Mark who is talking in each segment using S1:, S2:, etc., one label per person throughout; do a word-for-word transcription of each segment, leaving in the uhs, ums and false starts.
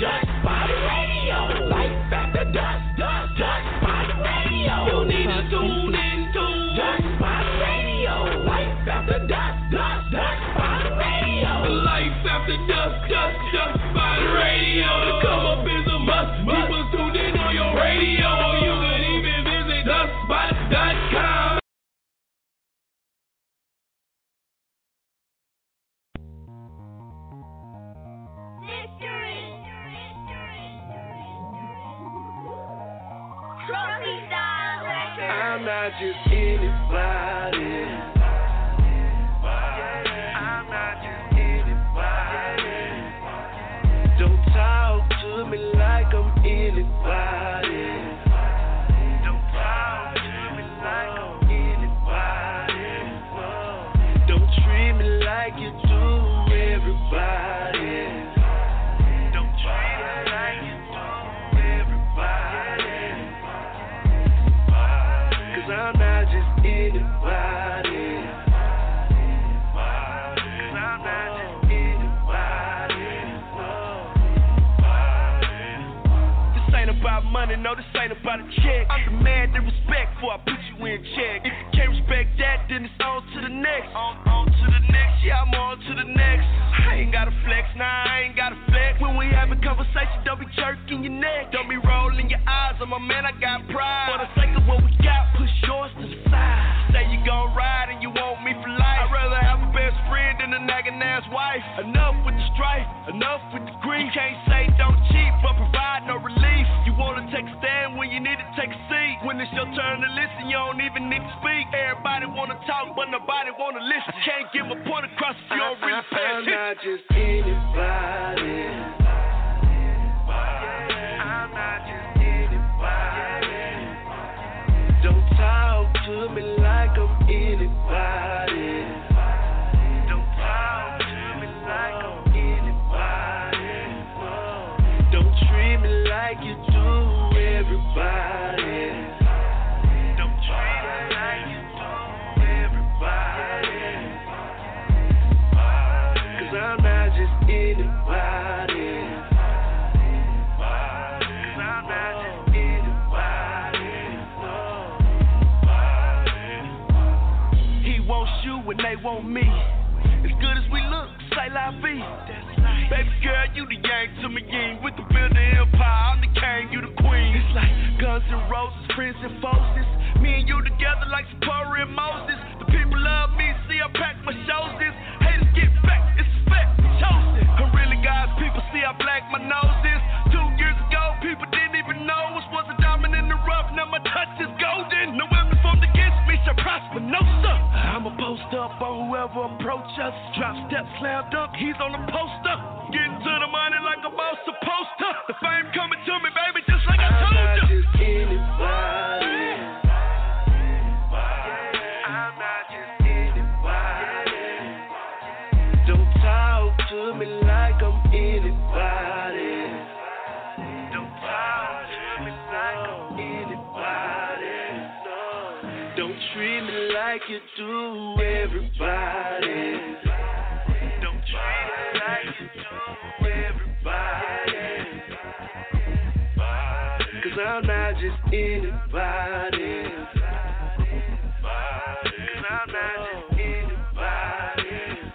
S1: Dust Spotted Radio. Life after dusk, dust, Dust Spotted Radio. You need to tune in to Dust Spotted Radio. Life after dusk, dust, Dust Spotted Radio. Life after dusk, dust, Dust Spotted Radio. To come up is a must. People tuned in on your radio. You can even visit dust spot dot com.
S2: I'm not just anybody. I'm not just anybody. Don't talk to me like I'm anybody. Don't talk to me like I'm anybody. Don't treat me like you do everybody. Don't treat me like you do everybody. I'm not just anybody. Cause I'm not just anybody. This ain't about money, no, this ain't about a check. I'm demanding respect before I put you in check. If you can't respect that, then it's on to the next. On, on to the next, yeah, I'm on to the next. I ain't gotta flex, nah, I ain't gotta flex. When we having conversation, don't be jerking your neck. Don't be rolling your eyes on my man, I got pride. For the sake of what we got, push yours to the side. Say you gon' ride and you want me for life. I'd rather have a best friend than a nagging ass wife. Enough with the strife, enough with the grief. You can't say don't cheat, but provide no relief. You wanna take a stand when you need to take a seat. When it's your turn to listen, you don't even need to speak. Everybody wanna talk, but nobody wanna listen. Can't get my point across if you don't really pay attention. I'm not just anybody. I'm not just anybody. Don't talk to me like I'm anybody. Don't talk to me like I'm anybody. Don't treat me like you do everybody. Don't treat me like you do everybody. Cause I'm not just anybody. Cause I'm not just anybody. He wants you and they want me. As good as we look, say la vie. Baby girl, you the yang to me yin. With the building empire, I'm the king, you the queen. It's like Guns N' Roses, friends and forces. Me and you together like Zipporah and Moses. The people love me, see I pack my shows. This haters get back, it's a fact, chosen. I'm really God's people, see I black my nose is. Two years ago, people didn't even know us was a diamond in the rough. Now my touch is golden. No weapon formed against me shall prosper, no sir. I'ma post up on whoever approach us. Drop step, slam dunk, he's on the poster. Getting to the money like a boss supposed to. The fame coming to me, baby, just like I told you. I'm not just anybody. I'm not just anybody. Don't talk to me like I'm anybody. Don't talk to me like I'm anybody. Don't treat me like you do everybody. Don't treat me like you do everybody. Cause I'm not just anybody. Cause I'm not just anybody.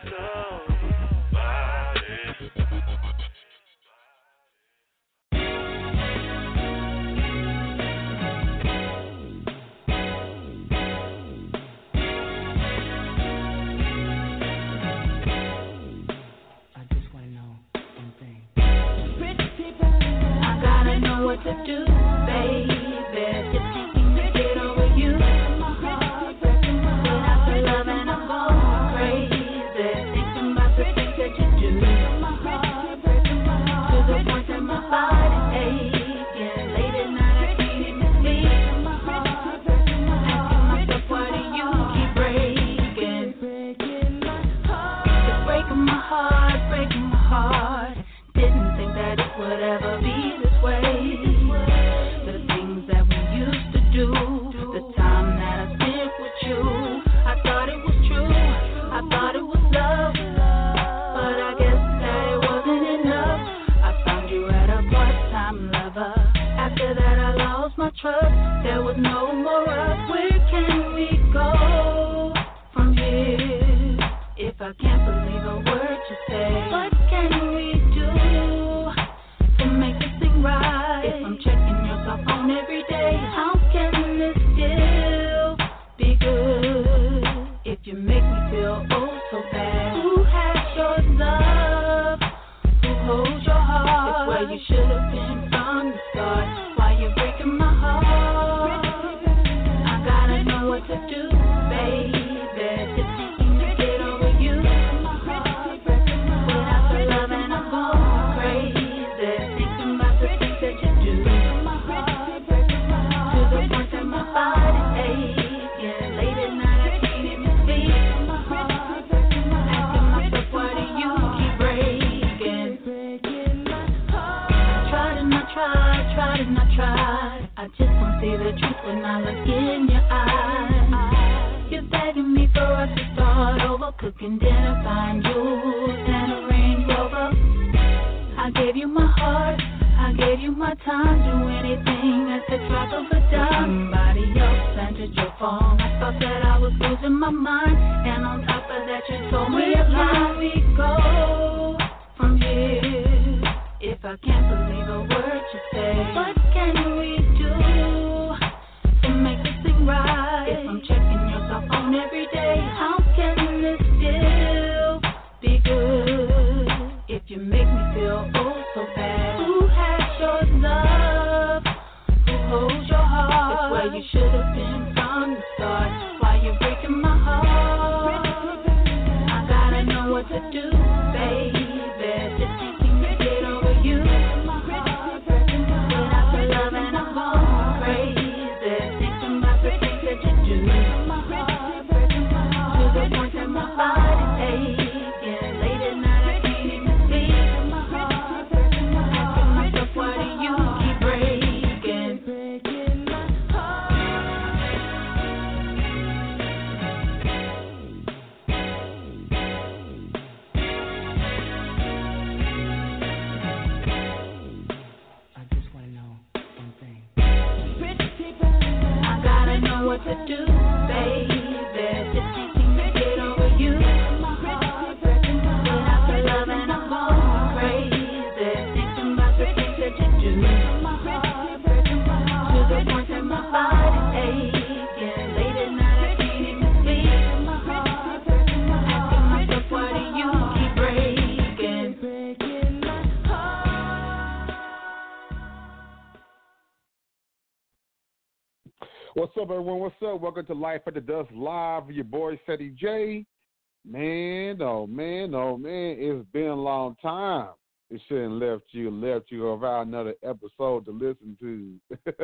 S3: What to do, baby? Just taking to get over you. My heart breaking my heart. After love and I'm going crazy, thinking about the things that you do. My heart breaking my heart to the point that my body's aching. Late at night I can't even sleep. My heart breaking my heart. Asking myself why do you keep breaking? Breaking my heart. It's breaking my heart, breaking my heart. Didn't think that it would ever be this way. The things trust. There was no more us. Where can we go from here? If I can't believe a word you say, what can we do to make this thing right? If I'm checking your cell phone every day, how can this still be good? If you make me feel oh so bad, who has your love? Who holds your heart? It's where you should have been from the start. Why you breaking my heart? I gotta know what to do, baby. Just thinking to get over you. Without your love and I'm going crazy, thinking about the things that you do. To the point that my body's aching. Late at night I can't even sleep. Asking myself, why do you keep breaking? I tried and I tried, tried and I tried. I just don't see the truth when I look in your eyes. You're begging me for us to start over, cooking dinner, buying jewels and a Range Rover. I gave you my heart, I gave you my time, do anything at the drop of a dime. Somebody else answered your phone. I thought that I was losing my mind, and on top of that, you told me a lie. Where can we go from here? If I can't believe a word you say, what can we do to make this thing right? If I'm checking your cell phone every day, how can this still be good? If you make me feel oh so bad, who has your love? Who holds your heart? It's where you should have been from the start. Why you breaking my heart? I gotta know what to do, baby. Just thinking to get over you. Without your love and I'm going crazy, thinking about the things that you do. To the point that my body's aching. Late at night I can't even sleep. Asking myself, why do you keep breaking?
S4: I just want to know one thing.
S3: I gotta know what to do, baby. Just thinking to get over you. Without your love and I'm going crazy, thinking about the things that you do. To the point that my body's aching. Late at night I can't even sleep. Asking myself, why do you keep breaking?
S5: What's up, everyone? What's up? Welcome to Life at the Dust Live with your boy, Seti J. Man, oh, man, oh, man, it's been a long time. It shouldn't left you, left you without another episode to listen to.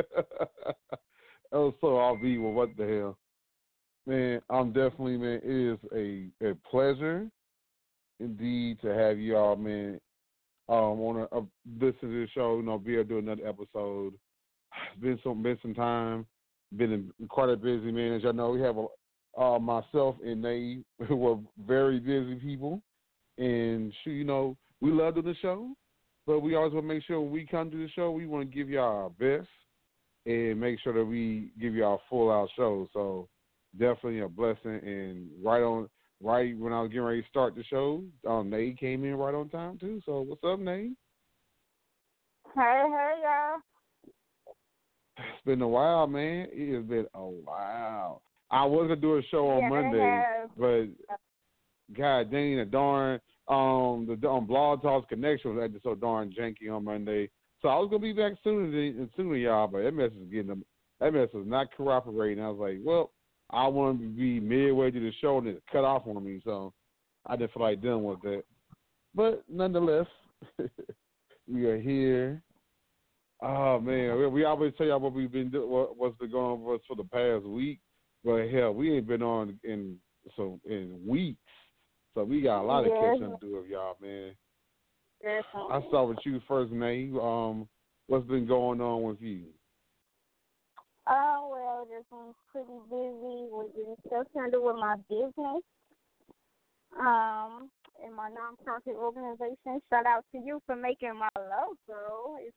S5: Oh, so I'll be, well, what the hell? Man, I'm definitely, man, it is a, a pleasure indeed to have you all, man, um, on a, uh, listen to the show, you know, be able to do another episode. It's been some, been some time. Been quite a busy man. As y'all know, we have a, uh, myself and Nate, who are very busy people. And, shoot, you know, we love doing the show, but we always want to make sure when we come to the show, we want to give y'all our best and make sure that we give y'all a full-out show. So, definitely a blessing. And right on, right when I was getting ready to start the show, um, Nate came in right on time, too. So, what's up, Nate?
S6: Hey, hey, y'all.
S5: It's been a while, man. It has been a while. I was gonna do a show on
S6: Yeah,
S5: Monday,
S6: yeah.
S5: but God dang it, darn, um, the um, Blog Talks connection was acting so darn janky on Monday. So I was gonna be back sooner than sooner, y'all, but that mess was getting them. That mess was not cooperating. I was like, well, I want to be midway through the show and it cut off on me, so I didn't feel like dealing with that. But nonetheless, we are here. Oh man, we, we always tell y'all what we've been doing, what, what's been going on for us for the past week. But hell, we ain't been on in so in weeks, so we got a lot of
S6: Yeah.
S5: catching up to do with y'all, man.
S6: Yes.
S5: I'll start with you first, Nate. Um, what's been going on with you?
S6: Oh, well, just been pretty busy with the stuff trying to do with my business. Um, and my nonprofit organization. Shout out to you for making my logo. It's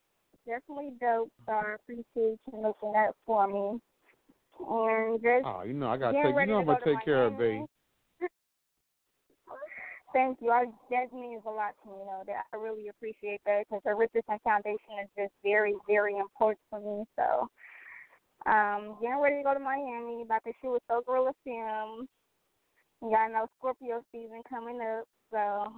S6: definitely dope. So I appreciate you looking up for me. And just
S5: Oh, you know I gotta
S6: getting
S5: take. You
S6: ready
S5: know
S6: to
S5: I'm
S6: go
S5: gonna
S6: to
S5: take care of
S6: Miami.
S5: bae.
S6: Thank you. I, that means a lot to me, you know. That I really appreciate that because the Richardson Foundation is just very, very important for me. So, um, getting ready to go to Miami, about to shoot with So Gorilla Film. You got no Scorpio season coming up, so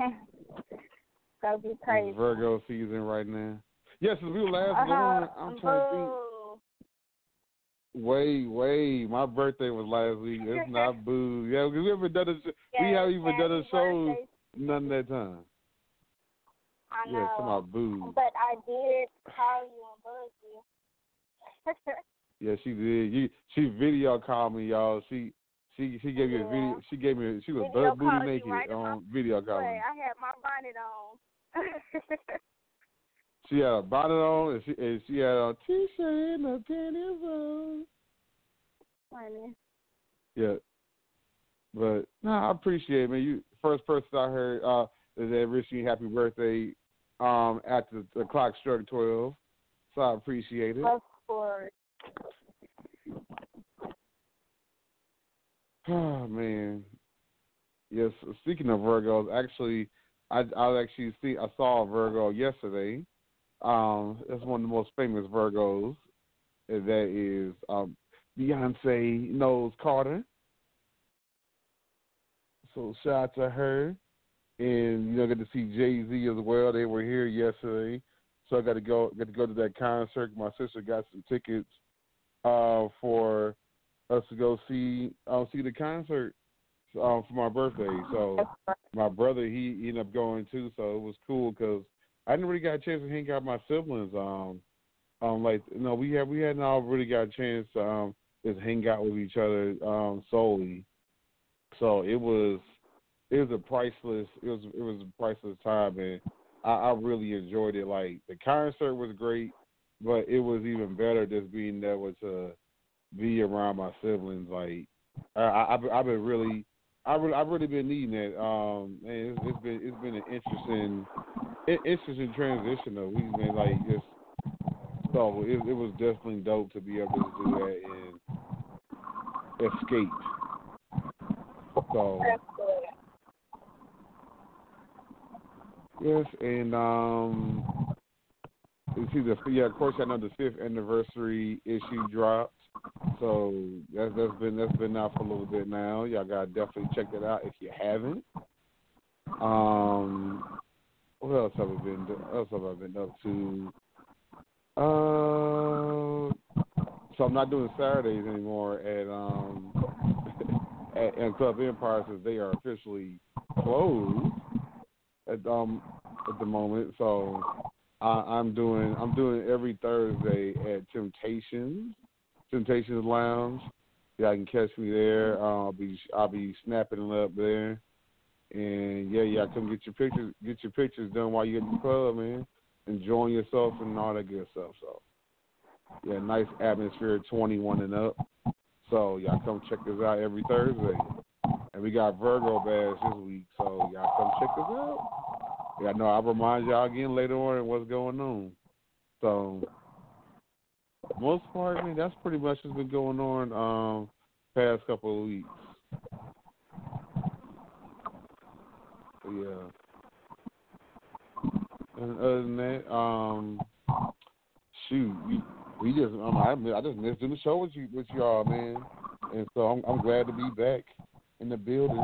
S6: so be crazy.
S5: It's Virgo season right now. Yes, yeah, we were last
S6: Uh-huh.
S5: going. I'm trying to think.
S6: Boo.
S5: Wait, wait. My birthday was last week. It's not boo. Yeah, we haven't done a sh-
S6: Yes,
S5: we haven't even done a
S6: happy
S5: show
S6: birthday.
S5: none of that time.
S6: I know.
S5: Yeah, come on, boo.
S6: But I did call you and bug you.
S5: Yeah, she did. You, she video called me, y'all. She she she gave me
S6: Yeah.
S5: a video. She gave me. A, she was
S6: Video
S5: butt booty
S6: called you
S5: naked
S6: right in
S5: on
S6: my
S5: video call.
S6: way. I had my bonnet on.
S5: She had a bonnet on and she and she had a t-shirt and a panties on.
S6: Funny.
S5: Yeah, but no, I appreciate it, man. You first person I heard uh, that wished you happy birthday um, after the clock struck twelve, so I appreciate it.
S6: Of course.
S5: Oh man, yes. Speaking of Virgos, actually, I I actually see I saw a Virgo yesterday. Um, that's one of the most famous Virgos. And that is um, Beyonce Knowles Carter. So shout out to her, and you know, get to see Jay-Z as well. They were here yesterday, so I got to go get to go to that concert. My sister got some tickets uh, for us to go see uh, see the concert uh, for my birthday. So my brother he, he ended up going too, so it was cool because I didn't really get a chance to hang out with my siblings. Um, um, like you know, we had we hadn't all really got a chance to um just hang out with each other um solely. So it was it was a priceless it was it was a priceless time, and I, I really enjoyed it. Like the concert was great, but it was even better just being able to be around my siblings. Like I, I I've, I've been really I really I've really been needing it. Um, and it's, it's been it's been an interesting interesting transition though. We've been like just so it, it was definitely dope to be able to do that and escape. So yes, and um, you see the yeah. Of course, I know the fifth anniversary issue dropped. So that's that's been that's been out for a little bit now. Y'all gotta definitely check that out if you haven't. Um, what else have I been? What else have I been up to? Uh, so I'm not doing Saturdays anymore at um at, at Club Empire since they are officially closed at um at the moment. So I, I'm doing I'm doing every Thursday at Temptations. Temptations Lounge. Yeah, you can catch me there. Uh, I'll be I'll be snapping it up there, and yeah, yeah, come get your pictures get your pictures done while you're in the club, man. Enjoying yourself and all that good stuff. So yeah, nice atmosphere, twenty-one and up. So y'all come check us out every Thursday, and we got Virgo Bash this week. So y'all come check us out. Yeah, no, I'll remind y'all again later on what's going on. So. Most part, I mean, that's pretty much what's been going on um past couple of weeks. So, yeah. And other than that, um, shoot, we, we just um, I, I just missed doing the show with you with y'all, man. And so I'm I'm glad to be back in the building.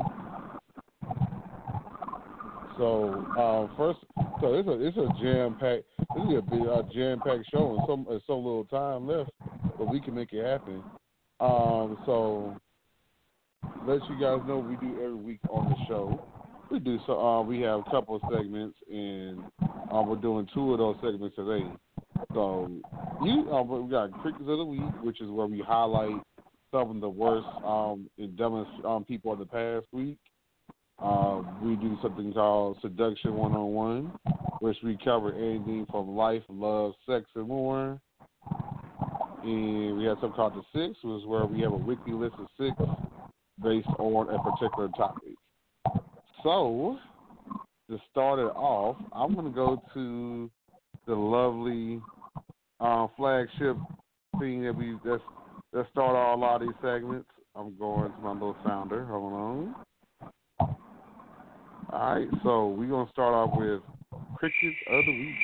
S5: So um, first, so it's a it's a jam packed. This is a big uh, jam packed show, and so there's so little time left, but we can make it happen. Um, so let you guys know what we do every week on the show. We do so. Uh, we have a couple of segments, and uh, we're doing two of those segments today. So you, uh, we got Crickets of the Week, which is where we highlight some of the worst um, and dumbest um, people of the past week. Uh, we do something called Seduction one oh one, which we cover anything from life, love, sex, and more. And we have something called The Six, which is where we have a weekly list of six based on a particular topic. So, to start it off, I'm going to go to the lovely uh, flagship thing that we that's that start all a lot of these segments. I'm going to my little sounder. Hold on. All right, so we're gonna start off with crickets of the week.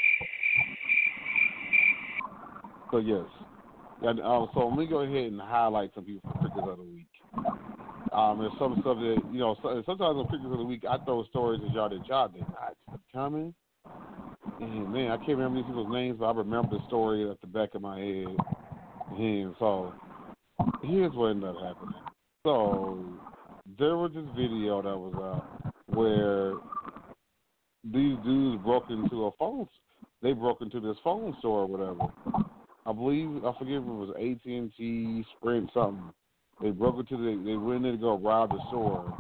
S5: So yes, yeah, um, so let me go ahead and highlight some people for crickets of the week. Um, there's some stuff that you know. So, sometimes on crickets of the week, I throw stories that y'all that y'all did not see coming. And man, I can't remember these people's names, but I remember the story at the back of my head. And so here's what ended up happening. So there was this video that was out where these dudes broke into a phone. They broke into this phone store or whatever. I believe I forget if it was A T and T, Sprint, something. They broke into the. They went in to go rob the store,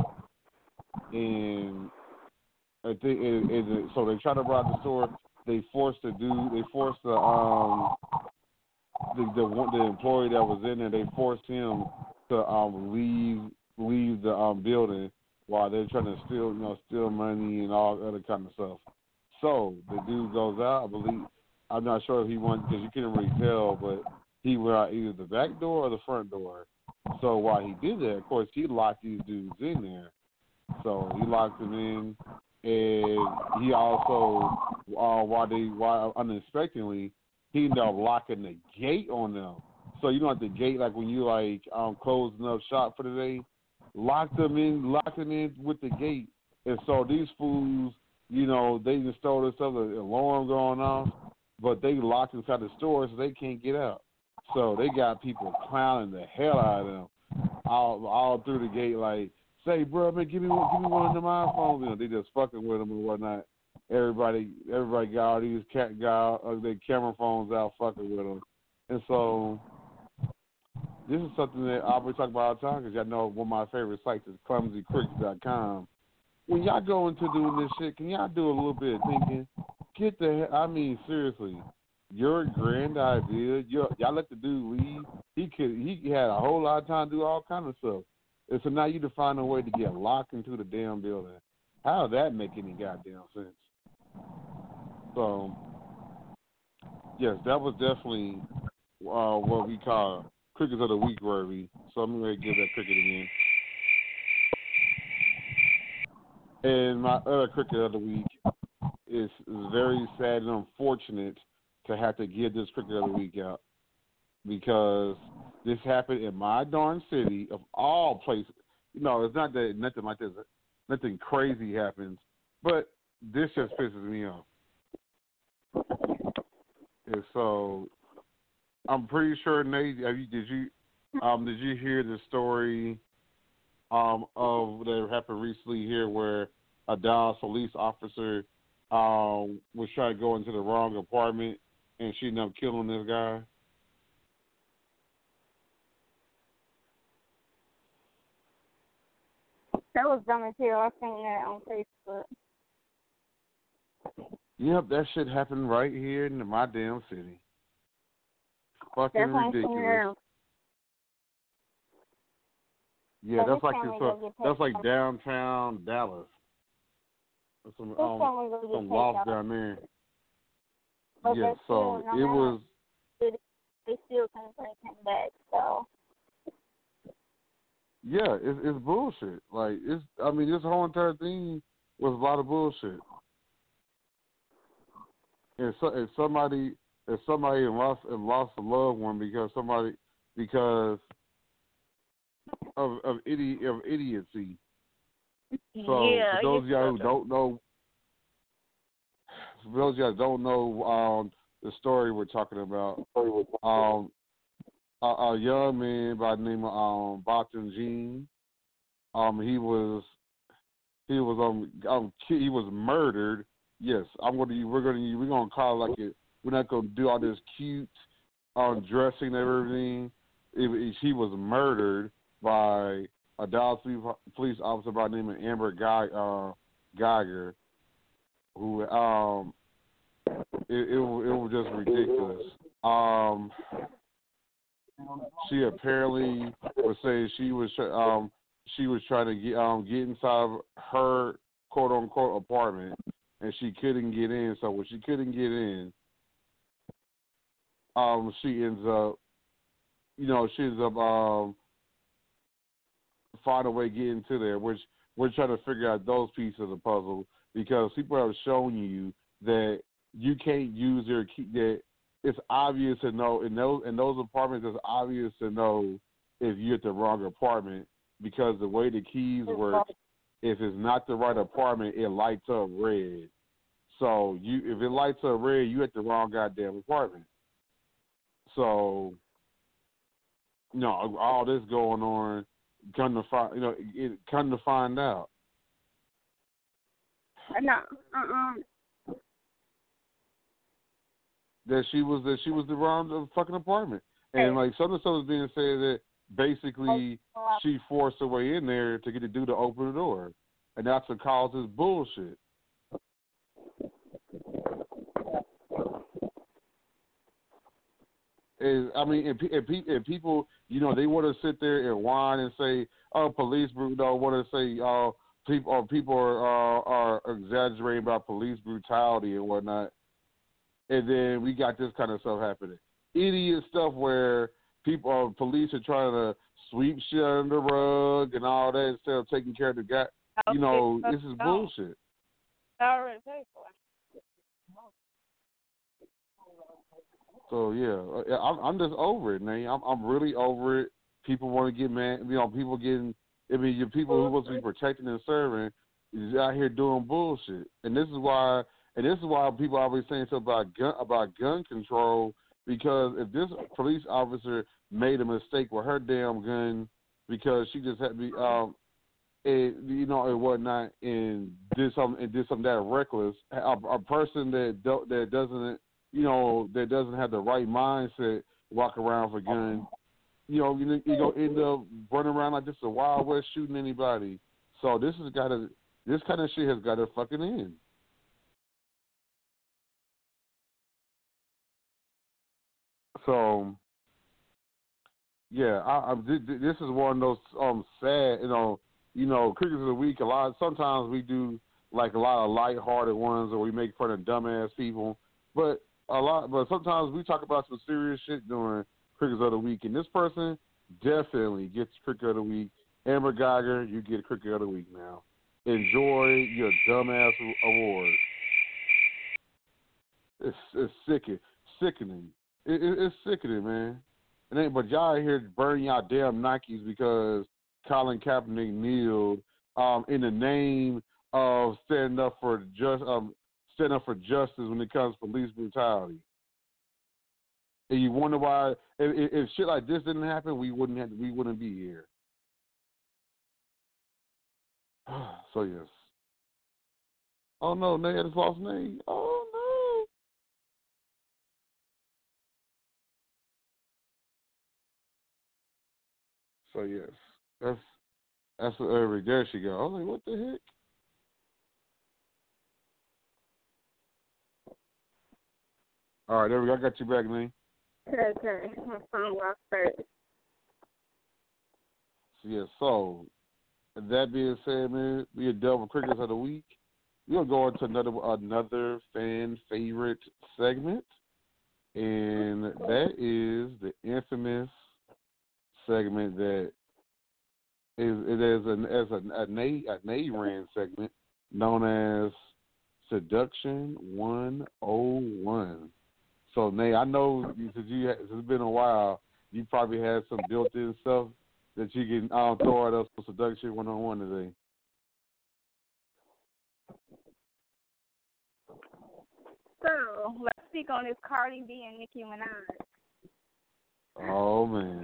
S5: and I think it, it, it, so they tried to rob the store. They forced the dude. They forced the um the the, one, the employee that was in there. They forced him to um leave leave the um building while they're trying to steal you know steal money and all other kind of stuff. So the dude goes out. I believe I'm not sure if he went because you couldn't really tell, but he went out either the back door or the front door. So while he did that, of course, he locked these dudes in there. So he locked them in, and he also, uh, while they, while unexpectedly, he ended up locking the gate on them. So you know, at the gate, like when you like um, closing up shop for the day, locked them in, locked them in with the gate. And so these fools, you know, they just stole this other alarm going off, but they locked inside the store so they can't get out. So they got people clowning the hell out of them all all through the gate, like, say, bro, man, give me one, give me one of them iPhones. You know, they just fucking with them and whatnot. Everybody, everybody got all these cat got uh, their camera phones out, fucking with them. And so this is something that I'll be talking about all the time because y'all know one of my favorite sites is clumsy crickets dot com. When y'all go into doing this shit, can y'all do a little bit of thinking? Get the, I mean, seriously. Your grand idea, your, y'all let the dude leave. He could, he had a whole lot of time to do all kind of stuff. And so now you to find a way to get locked into the damn building. How does that make any goddamn sense? So, yes, that was definitely uh, what we call crickets of the week, worthy. So I'm going to give that cricket again. And my other cricket of the week is, is very sad and unfortunate to have to give this cricket of the week out because this happened in my darn city of all places. You know, it's not that nothing like this, nothing crazy happens, but this just pisses me off. And so I'm pretty sure, Nate, have you, did you um, did you hear the story um, of that happened recently here where a Dallas police officer um, was trying to go into the wrong apartment and she ended up killing this guy?
S6: That was dumb as hell. I seen that on Facebook.
S5: Yep, that shit happened right here in my damn city. Fucking
S6: That's
S5: ridiculous. Yeah,
S6: so
S5: that's like
S6: this
S5: it's a, that's like downtown Dallas. There's some um, some loft down there.
S6: But
S5: yeah, so
S6: still, no
S5: it was.
S6: It, they still can't bring him back. So.
S5: Yeah, it's it's bullshit. Like it's, I mean, this whole entire thing was a lot of bullshit. And so, if somebody, if somebody lost and lost a loved one because somebody because of of idi of idiocy. So
S6: yeah,
S5: for those of y'all who don't know, for those of y'all who don't know um, the story we're talking about, um, a, a young man by the name of um, Botham Jean, um, he was he was um, um he was murdered. Yes, I'm going to. We're going to. We're going to call it like it. We're not going to do all this cute um, dressing and everything. It, it, he was murdered by a Dallas police officer by the name of Amber Guy, uh, Geiger, who um, it, it, it was just ridiculous. Um, she apparently was saying she was um, she was trying to get um, get inside of her quote unquote apartment. And she couldn't get in, so when she couldn't get in, um, she ends up, you know, she ends up um, find a way getting to there, which we're trying to figure out those pieces of the puzzle because people have shown you that you can't use your key. That it's obvious to know in those in those apartments. It's obvious to know if you're at the wrong apartment because the way the keys work, if it's not the right apartment, it lights up red. So you, if it lights up red, you at the wrong goddamn apartment. So, you know, all this going on, come to find, you know, it, come to find out.
S6: No, uh-uh.
S5: That she was that she was the wrong fucking apartment, and like some of the stuff was being said that basically she forced her way in there to get the dude to open the door, and that's what caused this bullshit. Is I mean, and, and, and people, you know, they want to sit there and whine and say, "Oh, police," you know, want to say, "Oh, people, or people are, uh, are exaggerating about police brutality and whatnot," and then we got this kind of stuff happening. Idiot stuff where people, uh, police are trying to sweep shit under the rug and all that instead of taking care of the guy. You know, this is bullshit.
S6: I already paid for it.
S5: So yeah, I'm, I'm just over it, man. I'm, I'm really over it. People want to get mad. You know, people getting. I mean, your people who supposed to be protecting and serving is out here doing bullshit, and this is why. And this is why people always saying stuff about gun about gun control. Because if this police officer made a mistake with her damn gun, because she just had to be, um, it, you know, and whatnot, and did something and did something that reckless, a, a person that do, that doesn't. You know, that doesn't have the right mindset, walk around with a gun, you know, you you gonna end up running around like this a Wild West shooting anybody. So this has got to, this kind of shit has got to fucking end. So, yeah, I, I this is one of those um sad, you know, you know, crickets of the week. A lot sometimes we do like a lot of lighthearted ones, or we make fun of dumbass people, but. A lot, but sometimes we talk about some serious shit during Crickets of the Week, and this person definitely gets Cricket of the Week. Amber Geiger, you get Cricket of the Week now. Enjoy your dumbass award. It's it's sickening, sickening. It, it, it's sickening, man. It ain't, but y'all here burning y'all damn Nikes because Colin Kaepernick kneeled um, in the name of standing up for just um. Stand up for justice when it comes to police brutality. And you wonder why, if, if shit like this didn't happen, we wouldn't have, we wouldn't be here. So yes. Oh no, Nay had his lost name. Oh no. So yes, that's that's what every there she go. I was like, what the heck? All right, there we go. I got you back, man.
S6: Okay, okay. My phone lost first.
S5: So, yeah, so, that being said, man, we are done with Crickets of the Week. We're going to another another fan favorite segment, and that is the infamous segment that is it is an as a a Nay a Nay ran segment known as Seduction one oh one. So, Nay, I know since you it's been a while, you probably had some built-in stuff that you can um, throw at us for Seduction one oh one today.
S6: So, let's speak on this Cardi B and Nicki Minaj.
S5: Oh, man.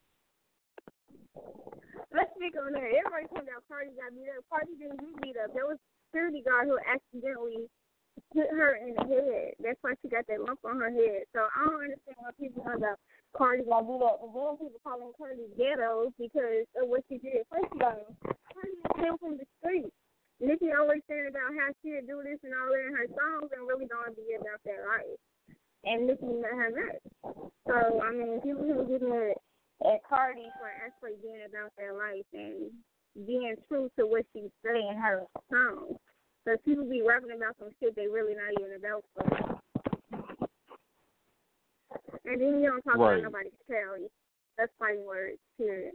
S6: Let's speak on that. Everybody talking about Cardi got beat up. Cardi didn't get beat up. There was a security guard who accidentally hit her in the head. That's why she got that lump on her head. So I don't understand why people talk about Cardi gonna do that. And then people calling Cardi ghetto because of what she did. First of all, Cardi came from the street. Nicki always saying about how she'd do this and all that in her songs and really don't be about that life. And Nicki met her that. So, I mean, people who get mad at Cardi for actually being about their life and being true to what she say in her songs. So people be rapping about some shit they really not even about. So. And then you don't talk
S5: Right.
S6: about nobody can tell you. That's fighting words, period.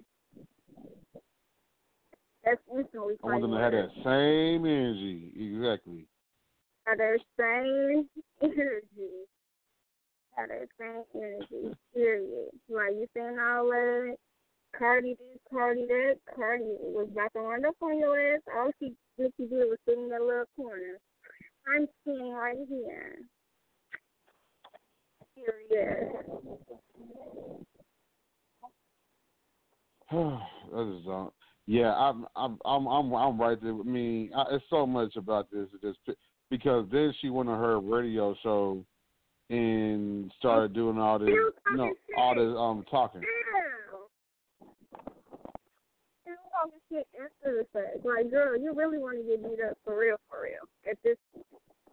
S6: That's instantly
S5: I want
S6: fighting
S5: them to have
S6: words.
S5: that same energy. Exactly.
S6: Have that same energy. Have that same energy, period. Like, you saying all that, Cardi this, Cardi that, Cardi was about to run up on your ass. All she, what she did was sit in that little corner. I'm sitting right here. Period.
S5: That is uh, yeah, I'm I'm I'm I'm I'm right there. I mean, I, it's so much about this. It just because then she went on her radio show and started doing all this, you know, all this um talking.
S6: You talking shit after the fact. Like, girl, you really want to get beat up for real, for real. At this point.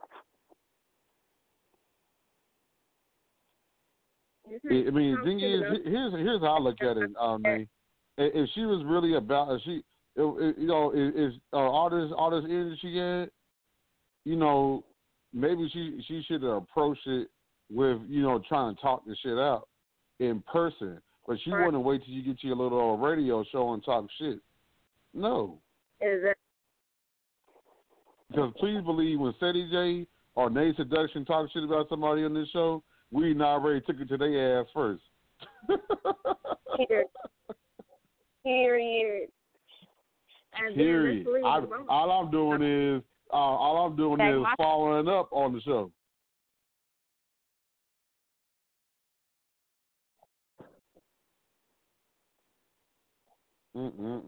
S5: I mean, the thing is, here's here's how I look at it. Um, man. If she was really about, if she, if, you know, is uh, all this all this energy she had, you know, maybe she she should have approached it with, you know, trying to talk this shit out in person. But she
S6: right.
S5: wouldn't wait till you get to your little radio show and talk shit. No.
S6: Is it?
S5: Because please believe when Ceddy J or Nate Seduction talk shit about somebody on this show, we not already took it to their ass first.
S6: Period. Period. And
S5: Period. I, all I'm doing is uh, all I'm doing is
S6: my-
S5: following up on the show. Mm-mm-mm.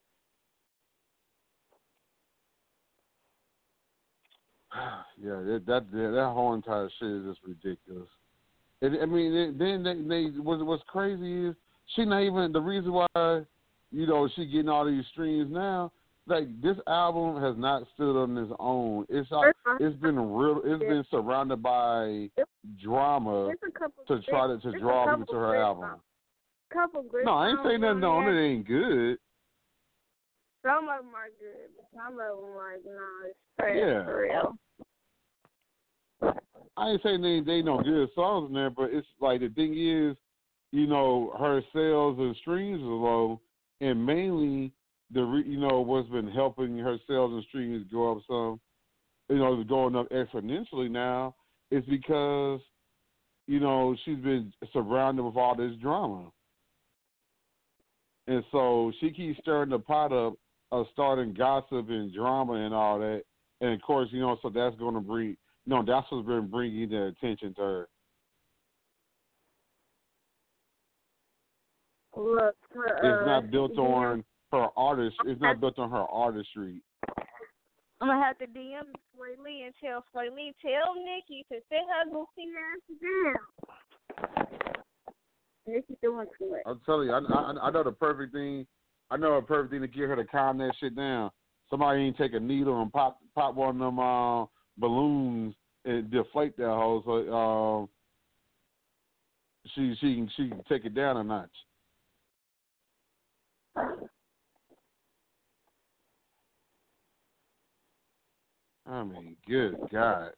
S5: Yeah, that, that that whole entire shit is just ridiculous. It, I mean, it, then they, they what, what's crazy is she not even the reason why, you know, she getting all these streams now. Like, this album has not stood on its own. It's uh, it's been real. It's been surrounded by drama to try to to draw people to her album.
S6: Couple good.
S5: No, I ain't saying nothing on it ain't good.
S6: Some of them are good, but some of them are not. Trash,
S5: Yeah.
S6: for real.
S5: I ain't saying they they no good songs in there, but it's like the thing is, you know, her sales and streams are low, and mainly the re, you know what's been helping her sales and streams go up some, you know, going up exponentially now is because, you know, she's been surrounded with all this drama, and so she keeps stirring the pot up of starting gossip and drama and all that, and of course, you know, so that's going to bring. No, that's what's been bringing the attention to her.
S6: Look, uh,
S5: it's not built
S6: yeah.
S5: on her artist. It's not built on her artistry.
S6: I'm gonna have to D M Sway Lee and tell Sway Lee, tell Nikki to sit her goofy ass down. Nikki doing too much.
S5: I'm telling you, I, I, I know the perfect thing. I know a perfect thing to get her to calm that shit down. Somebody ain't take a needle and pop pop one of them uh, balloons and deflate that hole, so um, she she can she can take it down a notch. I mean, good God.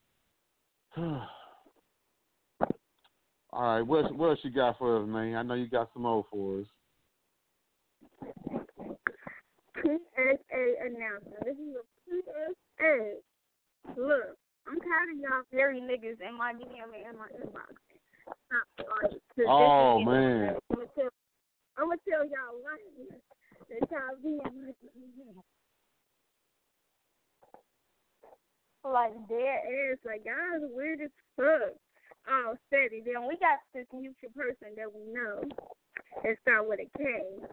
S5: All right, what what else you got for us, man? I know you got some more for us.
S6: P S A announcement. This is a P S A. Look, I'm tired of y'all very niggas in my D M and in my inbox. Stop, like,
S5: oh, man.
S6: I'm going to tell, I'm gonna tell y'all right here that y'all D M like dead ass, like guys are weird as fuck. Oh, steady. Then we got this mutual person that we know that start with a K.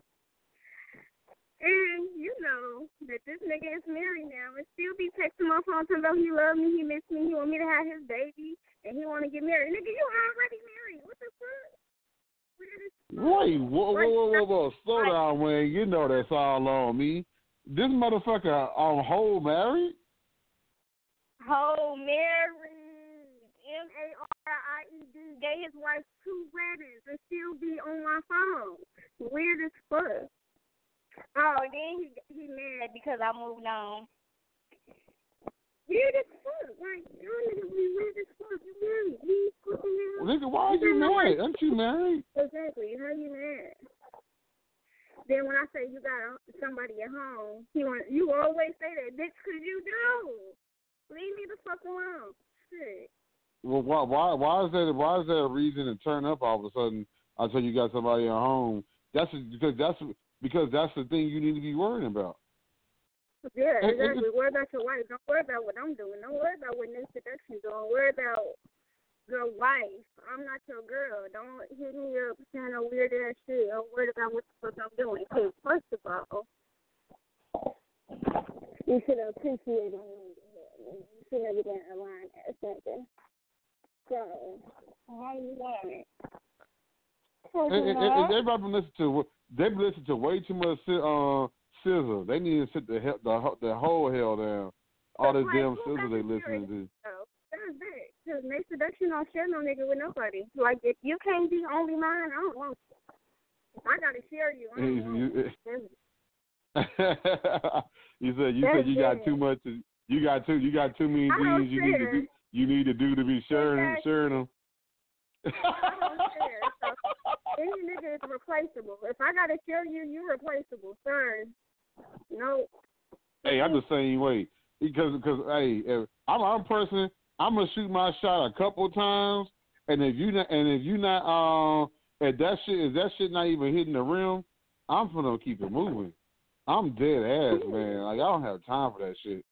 S6: And you know that this nigga is married now and still be texting my phone talking about he love me, he miss me, he want me to have his baby, and he want to get married. Nigga, you already married. What the fuck?
S5: Wait, whoa, whoa, whoa, whoa, whoa. Slow down, Wayne. You know that's all on me. This motherfucker on whole married?
S6: Whole married. M A R I E D. Gave his wife two weddings and still be on my phone. Weird as fuck. Oh, and then he he mad because I moved on. Weird as fuck. Like, y'all niggas be weird as fuck. You married. You fucking
S5: nigga, why are you mad? Aren't you married?
S6: Exactly. How you mad? Then when I say you got somebody at home, you want you always say that, bitch, because you do. Leave me the fuck alone. Shit.
S5: Well, why, why, why is that? Why is that a reason to turn up all of a sudden? Until you got somebody at home. That's because that's because that's the thing you need to be worrying about.
S6: Yeah,
S5: and,
S6: exactly.
S5: And,
S6: worry about your wife. Don't worry about what I'm doing. Don't worry about what Nick Production's doing. Worry about your wife. I'm not your girl. Don't hit me up saying no weird ass shit. I'm worried about what the fuck I'm doing. Because first of all, you should appreciate me. You should never get a line or something. So, why you want it?
S5: and, and, and everybody been listening to they've been listening to way too much uh scissor. They need to sit the hell, the the whole hell down. All this
S6: like,
S5: damn scissor they listening to.
S6: That's it. Because Nick Production don't share no nigga with nobody. Like, if you can't be only mine, I don't want you. If I gotta share you, I don't want you.
S5: you said you
S6: That's
S5: said you
S6: it.
S5: got too much. To, you got too. You got too many things you need to do. You need to do to be sharing
S6: exactly.
S5: sharing them.
S6: I don't share. So any nigga is replaceable. If I gotta share you, you're replaceable. Sorry. No.
S5: Hey, I'm the same way. Because, because hey, if I'm I'm a person. I'm gonna shoot my shot a couple times, and if you not, and if you not, um, if that shit, if that shit not even hitting the rim, I'm gonna keep it moving. I'm dead ass, man. Like I don't have time for that shit.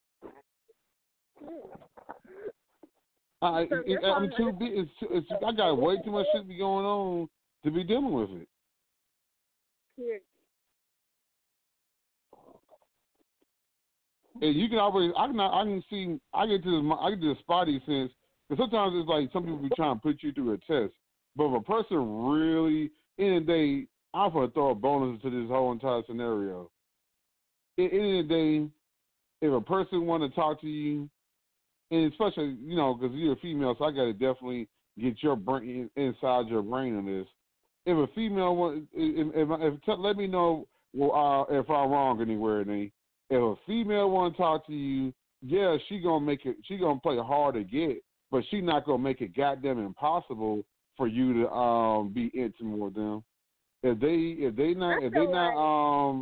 S5: I, it, it, I'm too big. It's, it's, I got way too much shit be going on to be dealing with it.
S6: Yeah.
S5: And you can always, I can, I can see, I get to this, I get to the spotty sense. Because sometimes it's like some people be trying to put you through a test. But if a person really, in the day, I'm gonna throw a bonus into this whole entire scenario. In, in the day, if a person want to talk to you, and especially, you know, because you're a female, so I got to definitely get your brain inside your brain on this. If a female want, if, if, if, if let me know well, uh, if I'm wrong anywhere, Nate. If a female want to talk to you, yeah, she gonna make it. She gonna play hard to get, but she not gonna make it goddamn impossible for you to um be intimate with them. If they if they not if they not um.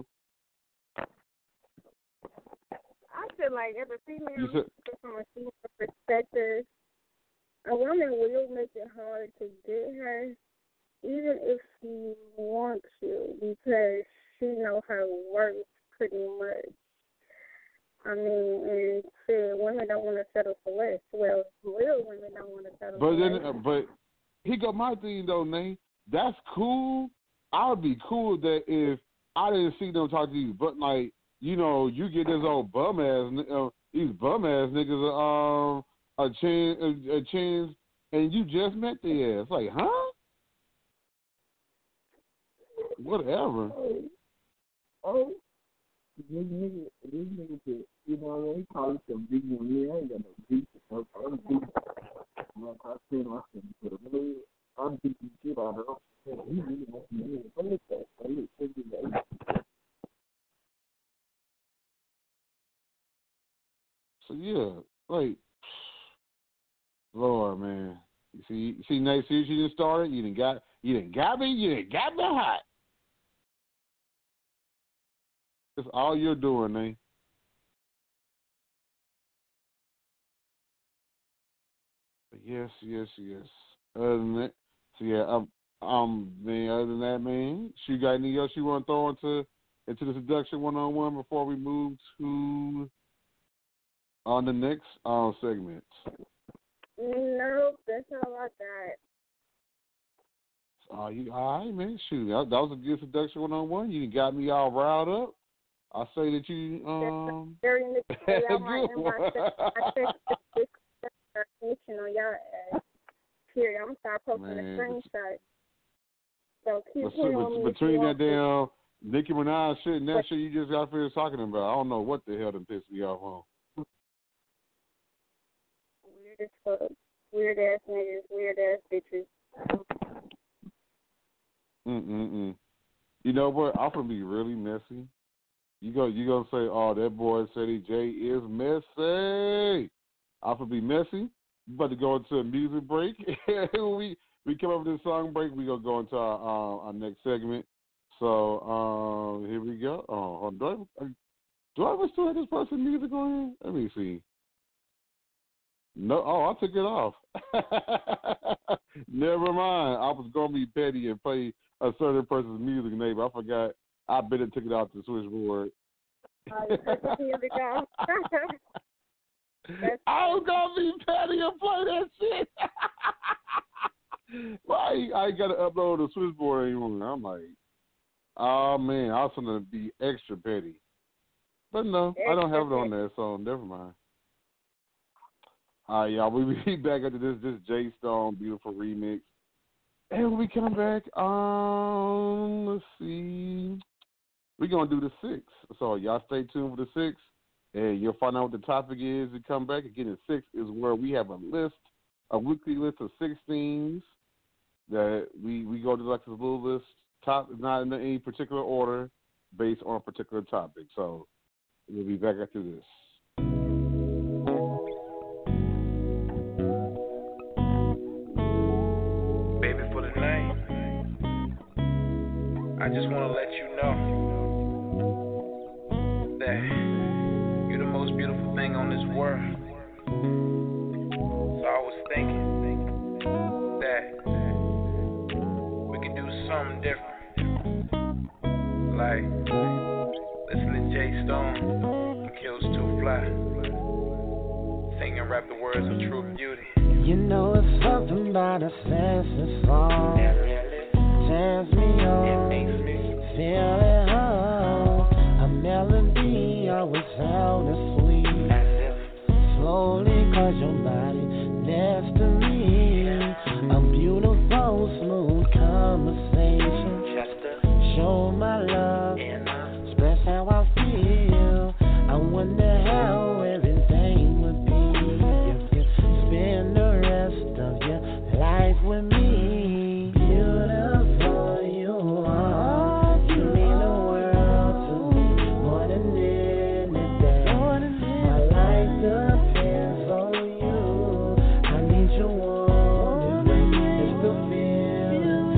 S6: I feel like if a female,
S5: said,
S6: from a female perspective, a woman will make it hard to get her, even if she wants to, because she know her worth pretty much. I mean, and shit, women don't want to settle for less. Well, real women don't want to settle
S5: but
S6: for
S5: then,
S6: less.
S5: uh, but he got my thing though, Nate. That's cool. I would be cool that if I didn't see them talk to you, but like you know, you get this old bum ass, uh, these bum ass niggas, um, a chance, a, a chance, and you just met their ass. Like, huh? Whatever.
S7: Oh. oh. These niggas, these niggas, that, you know, they call it some big one. Yeah, I ain't got no beef. I'm beat. Like I said, I said, put a man, I'm beating shit out of him. He really wants me to play that. I look, take it back.
S5: So yeah, like, Lord, man. You see, you see, Nate, see, you done started. You done got, you done got me. You done got me hot. That's all you're doing, Nate. Yes, yes, yes. Other than that, so yeah, um, um, man, other than that, man, she got anything else you want to throw into into the seduction one on one before we move to on the next uh, segment?
S6: Nope, that's all I got.
S5: Uh, you, all right, man. Shoot, that, that was a good seduction one on one. You got me all riled up. I say that you um.
S6: Very good one. I think this is on y'all ass. Period. I'm gonna start posting the screenshot. So keep
S5: between, between that damn Nicki Minaj shit and that shit you just got finished talking about, I don't know what the hell done pissed me off on.
S6: Weird as fuck. Weird ass niggas. Weird ass bitches.
S5: Mm mm mm. You know what? I'm gonna be really messy. You go. You gonna say, "Oh, that boy Ceddy J is messy." I'm gonna be messy. We about to go into a music break. we we come up with this song break. We gonna go into our uh, our next segment. So um, here we go. Oh, do I do I ever still have this person's music on here? Let me see. No, oh, I took it off. Never mind. I was gonna be petty and play a certain person's music name. I forgot. I better took it off the switchboard.
S6: Oh, you took the music off.
S5: I was gonna be petty and play that shit. Well, I, I ain't got to upload the switchboard anymore. I'm like, oh man, I was gonna be extra petty, but no, extra I don't have it on there, so never mind. All right, y'all, we'll be back after this. This Jay Stone, beautiful remix, and when we come back, um, let's see, we're gonna do the six. So y'all stay tuned for the six. And you'll find out what the topic is and come back. Again, the six is where we have a list, a weekly list of six things that we, we go to like this little list, top not in any particular order, based on a particular topic. So we'll be back after this.
S8: Baby, for the night, I just want to let you know that you're the most beautiful thing on this world. So I was thinking that we could do something different. Like listen to Jay Stone and Kills Too Fly. Sing and rap the words of true beauty.
S9: You know it's something about a senseless song. Turns me on, it makes me feel at home. A melody always sounds sweet. Slowly cause your body next to me. A beautiful, smooth conversation. Show my love, express how I feel. I wonder how everything would be if you spend the rest of your life with me. Beautiful you are, you mean the world to me more than anything. My life depends on you. I need your warmth, it's the feeling.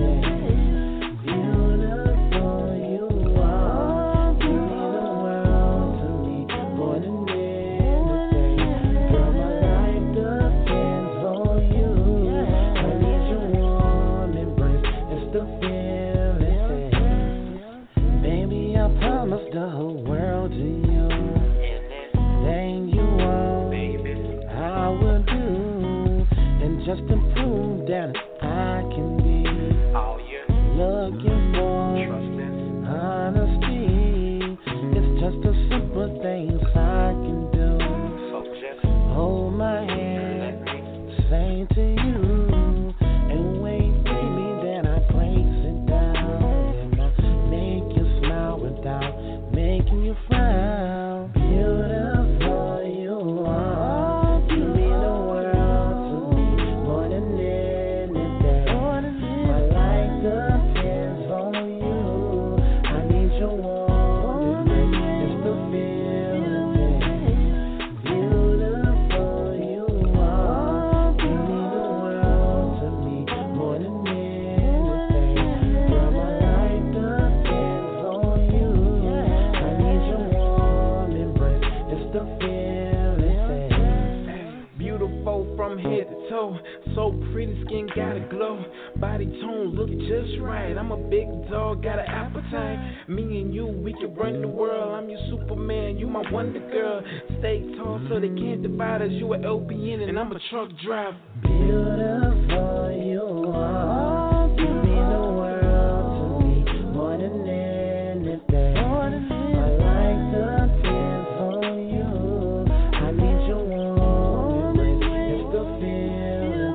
S9: Beautiful you are, you mean the world to me more than anything. Girl, my life depends on you. I need your warm embrace, it's the feeling. Baby, I promised the whole world to you. Anything you want, I will do. And just to prove that I can be looking for honesty. It's just the simple things I can do. Hold my hand, say to you, and wait, baby, then I place it down. And I make you smile without making you frown. Beautiful you are, you mean the world to me more than anything. My life depends on you. I need your warmth, it's the feeling. Beautiful you are, you mean the world to me more than anything. Girl, my life depends on you. I need your warm embrace, it's the feeling.
S8: Beautiful from head to toe, so pretty, skin got a glow, body tone look just right. I'm a big dog, got an appetite. Me and you, we can run the world. I'm your Superman, you my Wonder Girl. Stay tall so they can't divide us. You a L B N and I'm a truck driver.
S9: Beautiful you are, you mean the world to me more than anything. My life depends on you. I need your warmth, it's the feeling.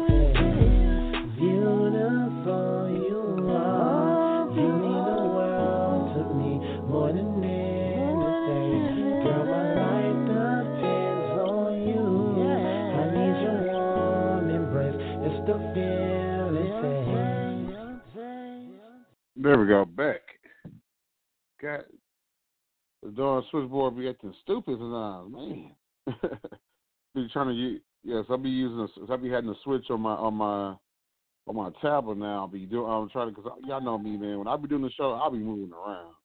S9: Beautiful you are, you mean the world to me more than anything. Girl, my life depends on you. I need your warm embrace, it's the feeling.
S5: There we go, back. Got the darn switchboard be acting stupid now, man. Be trying to use, yes, I'll be using, a, I'll be having a switch on my on my on my tablet now. I'll be doing. I'm trying to because y'all know me, man. When I be doing the show, I'll be moving around.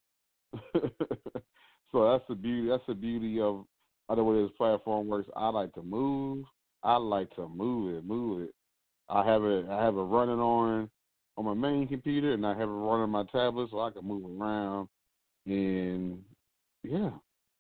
S5: So that's the beauty. That's the beauty of, of the way this platform works. I like to move. I like to move it, move it. I have it. I have it running on on my main computer, and I have it running on my tablet, so I can move around. And yeah.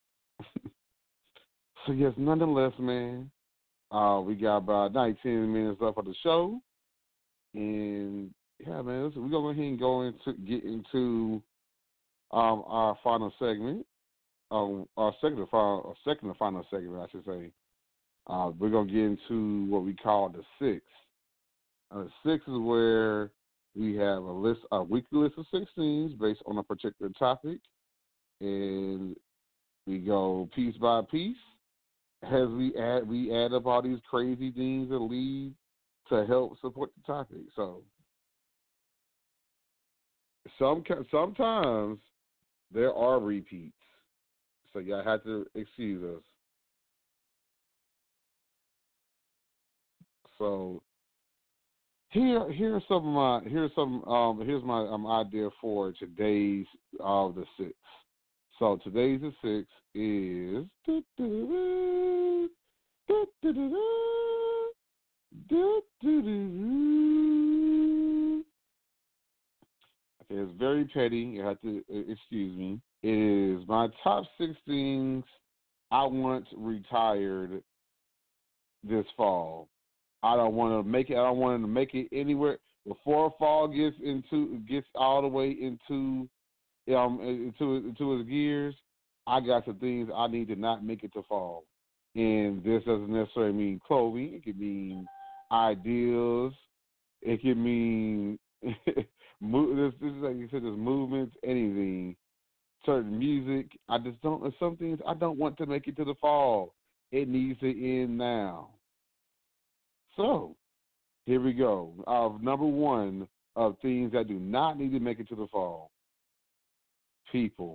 S5: So yes, nonetheless, man, uh, we got about nineteen minutes left of the show, and yeah, man, listen, we're gonna go ahead and go into get into um, our final segment, um, our second to final, our second to final segment, I should say. Uh, we're gonna get into what we call the six. Uh, the six is where we have a list, a weekly list of sixteens based on a particular topic, and we go piece by piece as we add we add up all these crazy things that lead to help support the topic. So some sometimes there are repeats, so y'all have to excuse us. So here here's some of my here's some um here's my um idea for today's of uh, the six. So today's the six is do, do, do, do, do, do, do, do, do. Okay, it's very petty. You have to excuse me. It is my top six things I want retired this fall. I don't want to make it. I don't want to make it anywhere before fall gets into gets all the way into um into into its gears. I got some things I need to not make it to fall, and this doesn't necessarily mean clothing. It could mean ideas. It could mean move, this, this is like you said, there's movements, anything, certain music. I just don't. There's some things I don't want to make it to the fall. It needs to end now. So, here we go. Of number one of things that do not need to make it to the fall. People,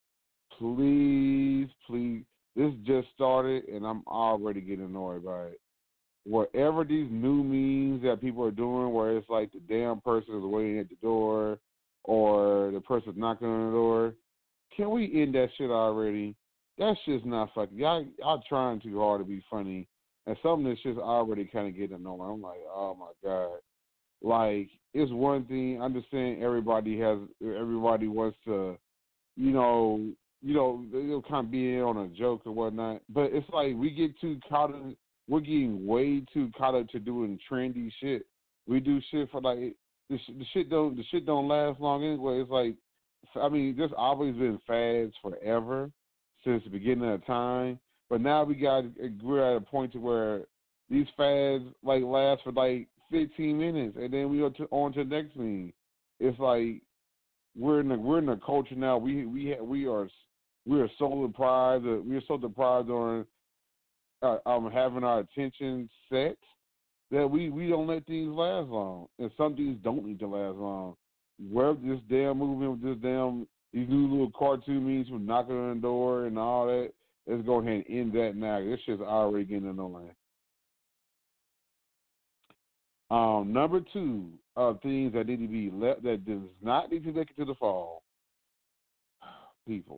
S5: please, please. This just started, and I'm already getting annoyed by it. Whatever these new memes that people are doing, where it's like the damn person is waiting at the door, or the person's knocking on the door, can we end that shit already? That shit's not fucking. Y'all, y'all trying too hard to be funny. And some of this shit's already kind of getting annoying. I'm like, oh my God. Like, it's one thing. I understand everybody has, everybody wants to, you know, you know, they'll kind of be in on a joke or whatnot. But it's like we get too caught in, we're getting way too caught up to doing trendy shit. We do shit for like, the, the shit don't, the shit don't last long anyway. It's like, I mean, there's always been fads forever since the beginning of time. But now we got we're at a point to where these fads like last for like fifteen minutes, and then we go to, on to the next thing. It's like we're in the we're in the culture now. We we we are we are so deprived. We are so deprived on uh, um having our attention set that we, we don't let things last long, and some things don't need to last long. Where this damn movement with this damn these new little cartoon memes from knocking on the door and all that. Let's go ahead and end that now. This shit's already getting annoying. Um, number two of things that need to be left that does not need to make it to the fall. People.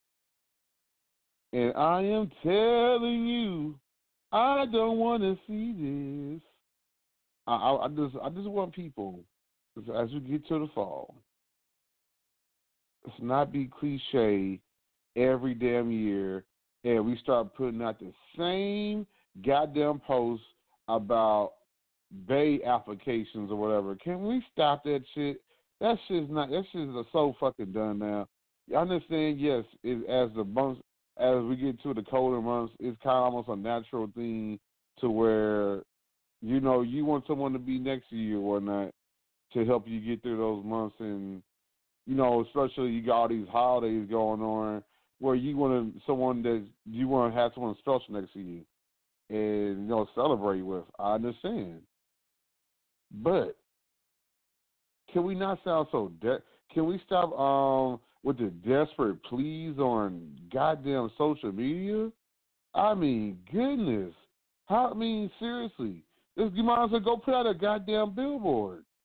S5: And I am telling you, I don't want to see this. I, I, I just, I just want people, as we get to the fall, let's not be cliche every damn year. And we start putting out the same goddamn posts about Bay applications or whatever. Can we stop that shit? That shit's not. That shit's so fucking done now. You understand? Yes, it, as the months, as we get to the colder months, it's kind of almost a natural thing to where, you know, you want someone to be next to you or whatnot to help you get through those months, and you know, especially you got all these holidays going on, where you want to someone that you want to have someone special next to you, and you know celebrate with. I understand, but can we not sound so? De- can we stop um with the desperate pleas on goddamn social media? I mean, goodness, how? I mean, seriously, this you might as well go put out a goddamn billboard.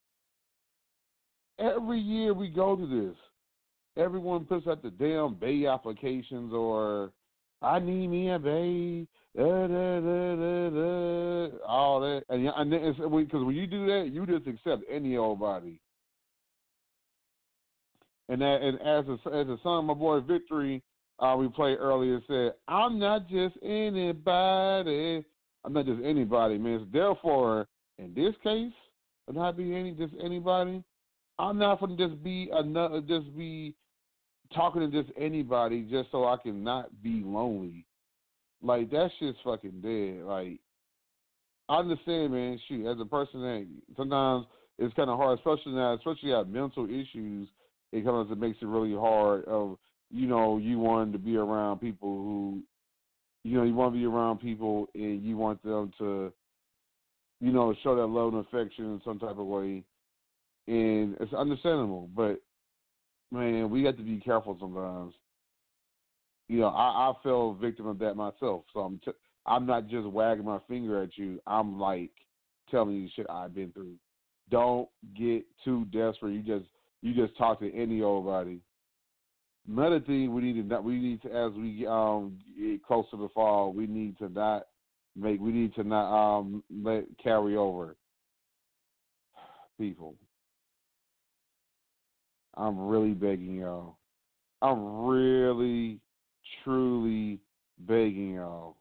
S5: every year we go to this. Everyone puts out the damn Bay applications or I need me a Bay, da, da, da, da, da, all that. And, and then it's because when you do that, you just accept any old body. And that, and as a, as a son of my boy Victory, uh, we played earlier, said, I'm not just anybody. I'm not just anybody, man. So therefore, in this case, I'm not being any just anybody. I'm not going to just be another, just be talking to just anybody just so I can not be lonely. Like, that shit's fucking dead. Like, I understand, man. Shoot, as a person that sometimes it's kind of hard, especially now, especially have mental issues. It comes, it makes it really hard. Of you know, you want to be around people who, you know, you want to be around people and you want them to, you know, show that love and affection in some type of way, and it's understandable. But man, we have to be careful sometimes. You know, I, I fell victim of that myself, so I'm t- I'm not just wagging my finger at you. I'm like telling you shit I've been through. Don't get too desperate. You just you just talk to any old body. Another thing we need to we need to as we um get closer to the fall, we need to not make we need to not um let carry over people. I'm really begging y'all. I'm really, truly begging y'all.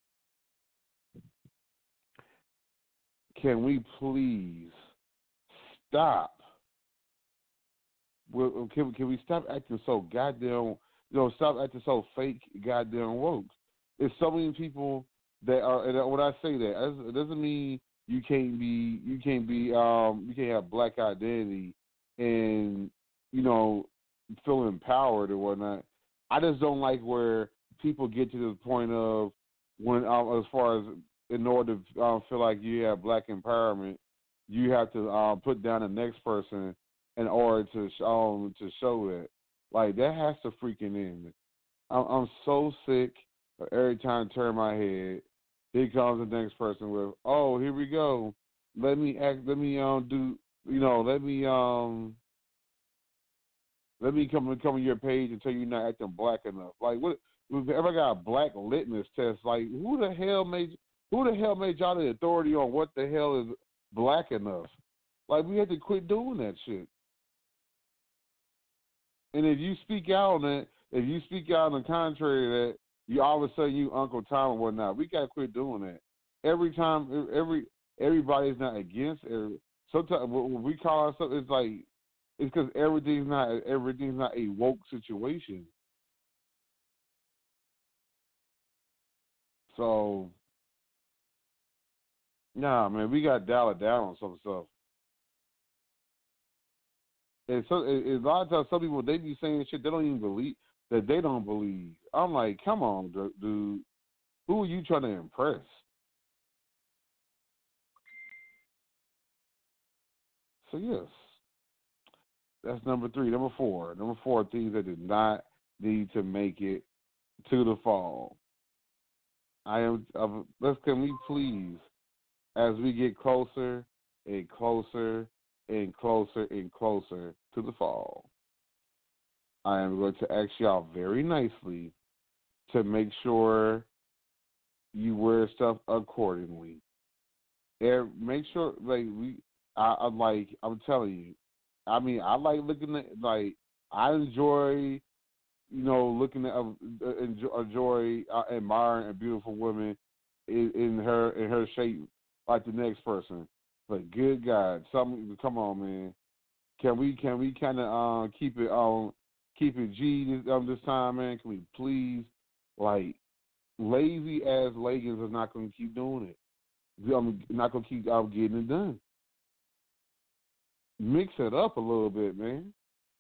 S5: Can we please stop? Well, can, can we stop acting so goddamn, you know, stop acting so fake goddamn woke? There's so many people that are, and when I say that, it doesn't mean you can't be, you can't be, um, you can't have black identity and, you know, feel empowered or whatnot. I just don't like where people get to the point of when, um, as far as in order to um, feel like you have black empowerment, you have to uh, put down the next person in order to um, to show that. Like, that has to freaking end. I'm, I'm so sick of every time I turn my head, here comes the next person with, oh, here we go. Let me act. Let me um do. You know. Let me um. Let me come come on your page and tell you you're not acting black enough. Like, what? If you ever got a black litmus test, like, who the hell made who the hell made y'all the authority on what the hell is black enough? Like, we had to quit doing that shit. And if you speak out on it, if you speak out on the contrary of that, you all of a sudden you Uncle Tom and whatnot. We gotta quit doing that. Every time, every everybody's not against it. Sometimes when we call ourselves, it's like it's because everything's not everything's not a woke situation. So, nah, man, we got to dial it down on some stuff. And so, a lot of times, some people, they be saying shit they don't even believe, that they don't believe. I'm like, come on, dude. Who are you trying to impress? So, yes, that's number three. Number four. Number four, things that did not need to make it to the fall. I am, uh, let's, can we please, as we get closer and closer and closer and closer to the fall, I am going to ask y'all very nicely to make sure you wear stuff accordingly. And make sure, like, we, I, I'm like, I'm telling you, I mean, I like looking at, like, I enjoy, you know, looking at, uh, enjoy, enjoy uh, admiring a beautiful woman in, in her in her shape like the next person. But good God, some come on, man. Can we can we kind of uh, keep it on keep it G this, um, this time, man? Can we please, like, lazy ass leggings is not going to keep doing it. I'm not going to keep um, getting it done. Mix it up a little bit, man.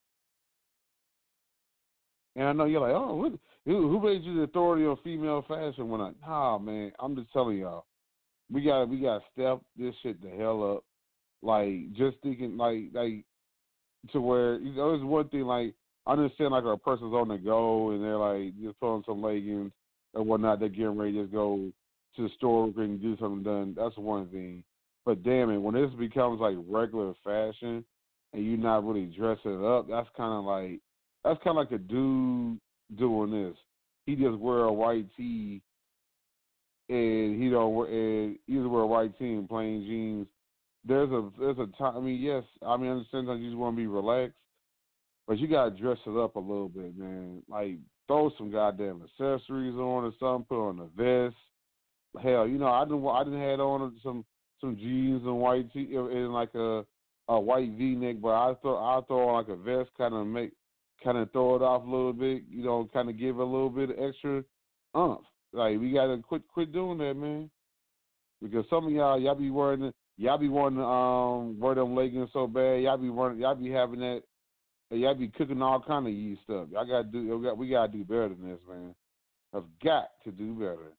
S5: And I know you're like, oh, what, who, who made you the authority on female fashion? When I, nah, man, I'm just telling y'all, we got we got to step this shit the hell up. Like, just thinking, like, like to where, you know, there's one thing, like, I understand, like, a person's on the go and they're, like, just throwing some leggings or whatnot, they're getting ready to just go to the store and do something done. That's one thing. But damn it, when this becomes, like, regular fashion, and you're not really dressing it up, that's kind of like that's kind of like a dude doing this. He just wear a white tee and he don't wear, and he just wear a white tee and plain jeans. There's a there's a time. I mean, yes, I mean, I understand that you just want to be relaxed, but you gotta dress it up a little bit, man. Like throw some goddamn accessories on or something. Put on a vest. Hell, you know, I didn't I didn't had on some some jeans and white tee and like a a white V-neck, but I throw I throw on like a vest, kind of make kind of throw it off a little bit, you know, kind of give it a little bit of extra umph. Like we gotta quit quit doing that, man, because some of y'all y'all be wearing y'all be wanting to um wear them leggings so bad, y'all be wearing y'all be having that, y'all be cooking all kind of yeast stuff. Y'all gotta do we, got, we gotta do better than this, man. I've got to do better.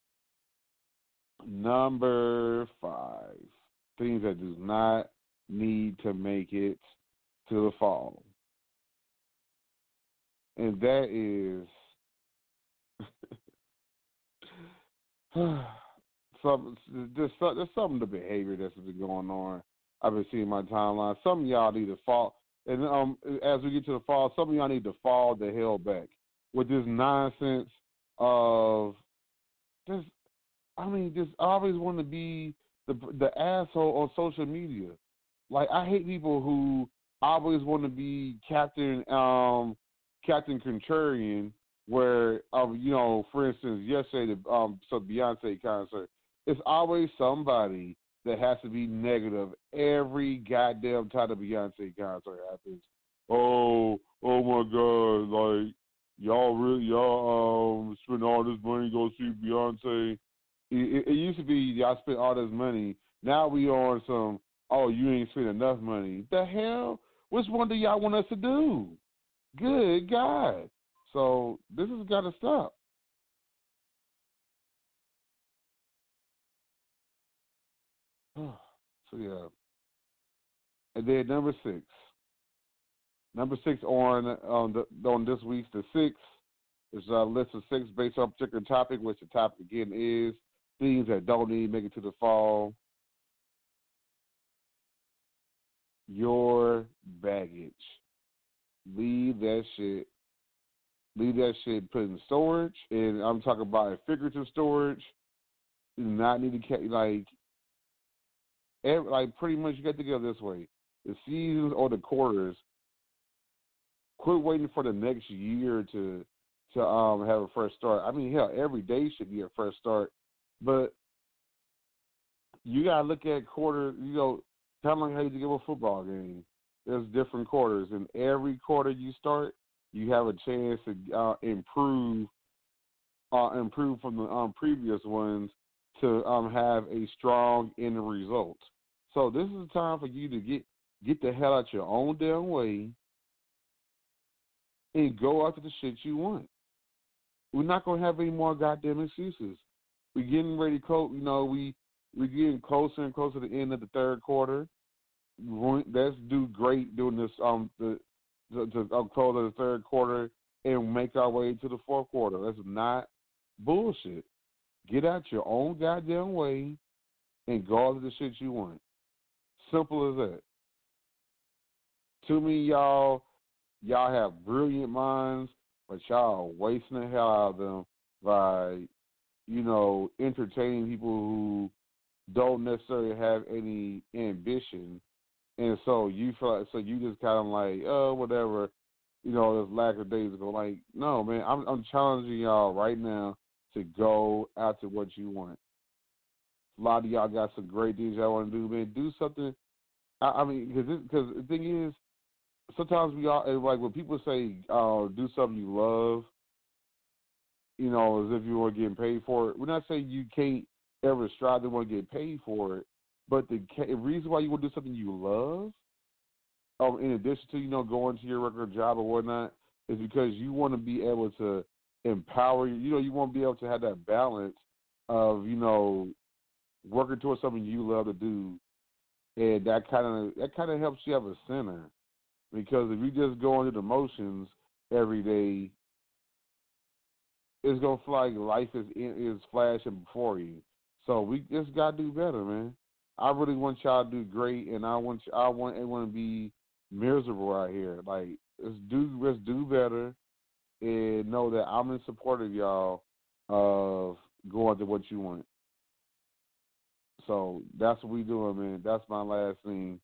S5: Number five, things that do not need to make it to the fall. And that is some there's, there's some of the behavior that's been going on. I've been seeing my timeline. Some of y'all need to fall, and um, as we get to the fall, some of y'all need to fall the hell back with this nonsense of just. I mean, just always want to be the the asshole on social media. Like I hate people who always want to be Captain um, Captain Contrarian. Where um, you know, for instance, yesterday the um, so Beyonce concert, it's always somebody that has to be negative every goddamn time the Beyonce concert happens. Oh, oh my God! Like y'all really y'all um spend all this money to go see Beyonce. It, it used to be y'all spent all this money. Now we on some, oh, you ain't spent enough money. The hell? Which one do y'all want us to do? Good God. So this has got to stop. So, yeah. And then number six. Number six on, on, the, on this week's The Six is a list of six based on a particular topic, which the topic again is things that don't need to make it to the fall. Your baggage. Leave that shit. Leave that shit put in storage. And I'm talking about a figurative storage. You do not need to carry, like, every, like pretty much you got to go this way. The seasons or the quarters, quit waiting for the next year to to um have a fresh start. I mean, hell, every day should be a fresh start. But you gotta look at quarter. You know, kind of like how you give a football game. There's different quarters, and every quarter you start, you have a chance to uh, improve, uh, improve from the um, previous ones to um, have a strong end result. So this is the time for you to get get the hell out your own damn way and go after the shit you want. We're not gonna have any more goddamn excuses. We're getting ready to close. You know, we we're getting closer and closer to the end of the third quarter. Let's do great doing this. Um, the to, to um, close of the third quarter and make our way to the fourth quarter. That's not bullshit. Get out your own goddamn way and go after the shit you want. Simple as that. Too many y'all, y'all have brilliant minds, but y'all are wasting the hell out of them by, you know, entertaining people who don't necessarily have any ambition. And so you feel like, so you just kind of like, oh, whatever, you know, there's lack of days ago. Like, no, man, I'm, I'm challenging y'all right now to go after what you want. A lot of y'all got some great things y'all want to do, man. Do something. I, I mean, because because the thing is, sometimes we all, like when people say, uh, do something you love, you know, as if you were getting paid for it. We're not saying you can't ever strive to want to get paid for it, but the reason why you want to do something you love, um, in addition to, you know, going to your regular job or whatnot, is because you want to be able to empower, you know, you want to be able to have that balance of, you know, working towards something you love to do, and that kind of that kind of helps you have a center. Because if you just go into the motions every day, it's gonna feel like life is is flashing before you. So we just gotta do better, man. I really want y'all to do great, and I want I want everyone to be miserable out here. Like, let's do let's do better, and know that I'm in support of y'all of going to what you want. So that's what we doing, man. That's my last thing.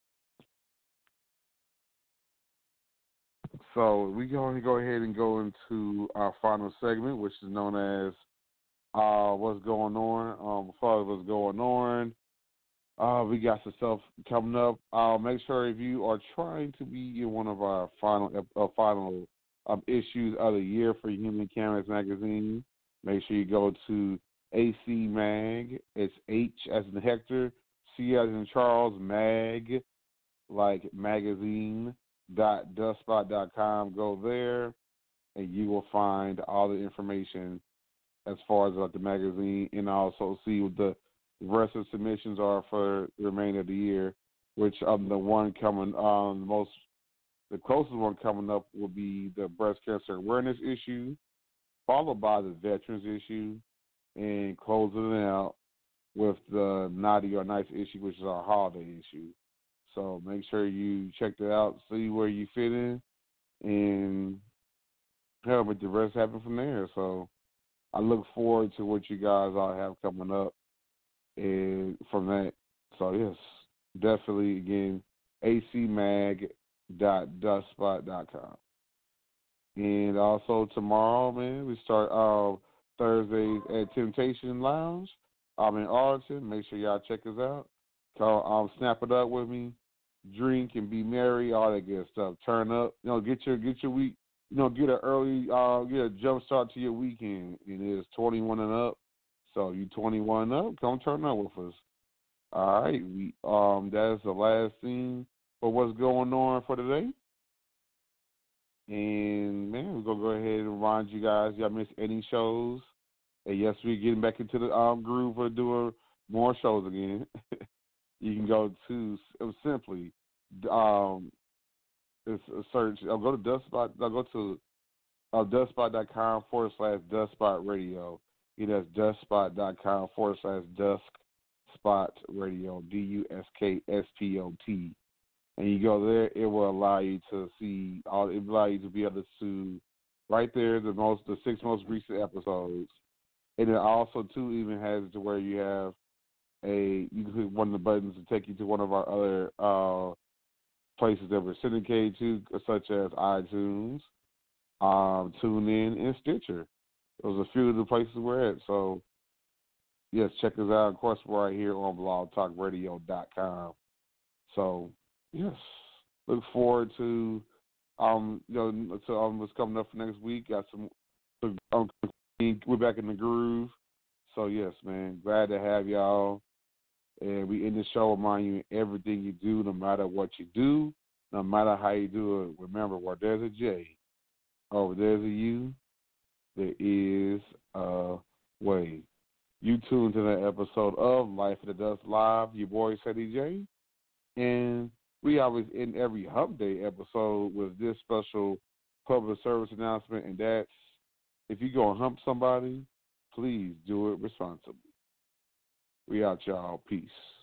S5: So we going to go ahead and go into our final segment, which is known as uh, What's Going On. Um, before what's going on, uh, we got some stuff coming up. Uh, make sure if you are trying to be in one of our final uh, final um, issues of the year for Human Canvas magazine, make sure you go to A C Mag. It's H as in Hector, C as in Charles, Mag, like magazine. Dot dustspot dot com. Go there, and you will find all the information as far as like the magazine, and also see what the rest of the submissions are for the remainder of the year. Which um the one coming um the most the closest one coming up will be the breast cancer awareness issue, followed by the veterans issue, and closing it out with the naughty or nice issue, which is our holiday issue. So make sure you check that out, see where you fit in, and hell, make the rest happen from there. So I look forward to what you guys all have coming up and from that. So, yes, definitely, again, A C mag dot dustspot dot com. And also tomorrow, man, we start uh, Thursdays at Temptation Lounge. I'm in Arlington. Make sure y'all check us out. Call, um, snap it up with me. Drink and be merry, all that good stuff. Turn up, you know, get your get your week, you know, get an early, uh, get a jump start to your weekend. It is twenty-one and up, so you twenty-one and up, come turn up with us. All right, we um, that is the last thing for what's going on for today. And man, we're gonna go ahead and remind you guys, y'all missed any shows, and yes, we're getting back into the um groove for doing more shows again. You can go to simply um, it's a search. I'll go to Dustspot. I'll go to uh, dustspot.com forward slash Dustspot Radio. It is dustspot.com forward slash Duskspot Radio. D U S K S P O T. And you go there, it will allow you to see all. It will allow you to be able to see right there the most the six most recent episodes. And it also too even has it to where you have a you can click one of the buttons to take you to one of our other uh, places that we're syndicated to, such as iTunes, um, TuneIn, and Stitcher. Those are a few of the places we're at. So, yes, check us out. Of course, we're right here on blog talk radio dot com. So, yes, look forward to um, you know, to um, what's coming up for next week. Got some. Um, we're back in the groove. So, yes, man, glad to have y'all. And we end the show reminding you everything you do, no matter what you do, no matter how you do it. Remember, where there's a J, over there's a U, there is a way. You tune to that episode of Life of the Dust Live, your boy, Ceddy J. And we always end every Hump Day episode with this special public service announcement, and that's, if you go and hump somebody, please do it responsibly. We out, y'all. Peace.